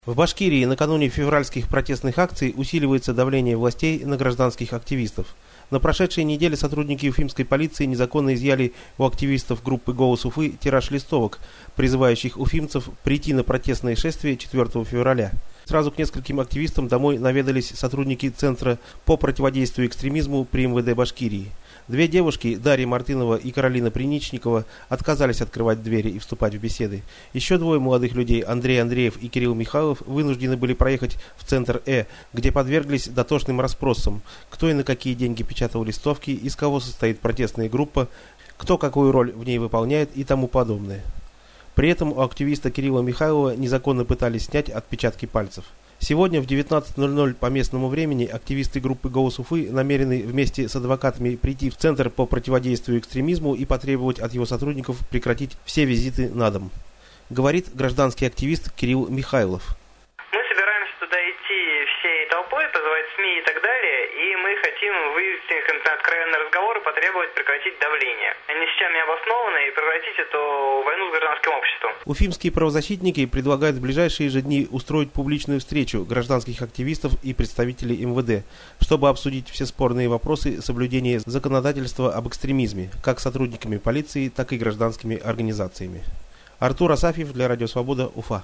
В Башкирии накануне февральских протестных акций усиливается давление властей на гражданских активистов. На прошедшей неделе сотрудники уфимской полиции незаконно изъяли у активистов группы «Голос Уфы» тираж листовок, призывающих уфимцев прийти на протестное шествие 4 февраля. Сразу к нескольким активистам домой наведались сотрудники Центра по противодействию экстремизму при МВД Башкирии. Две девушки, Дарья Мартынова и Каролина Приничникова, отказались открывать двери и вступать в беседы. Еще двое молодых людей, Андрей Андреев и Кирилл Михайлов, вынуждены были проехать в центр где подверглись дотошным расспросам, кто и на какие деньги печатал листовки, из кого состоит протестная группа, кто какую роль в ней выполняет и тому подобное. При этом у активиста Кирилла Михайлова незаконно пытались снять отпечатки пальцев. Сегодня в 19:00 по местному времени активисты группы «Голос Уфы» намерены вместе с адвокатами прийти в Центр по противодействию экстремизму и потребовать от его сотрудников прекратить все визиты на дом. Говорит гражданский активист Кирилл Михайлов. Мы собираемся туда идти всей толпой, позывать СМИ и так далее, и мы хотим вывести их на откровенный разговор и потребовать прекратить давление. Они сейчас необоснованные и прекратить эту войну с гражданским обществом. Уфимские правозащитники предлагают в ближайшие же дни устроить публичную встречу гражданских активистов и представителей МВД, чтобы обсудить все спорные вопросы соблюдения законодательства об экстремизме, как сотрудниками полиции, так и гражданскими организациями. Артур Асафьев для Радио Свобода, Уфа.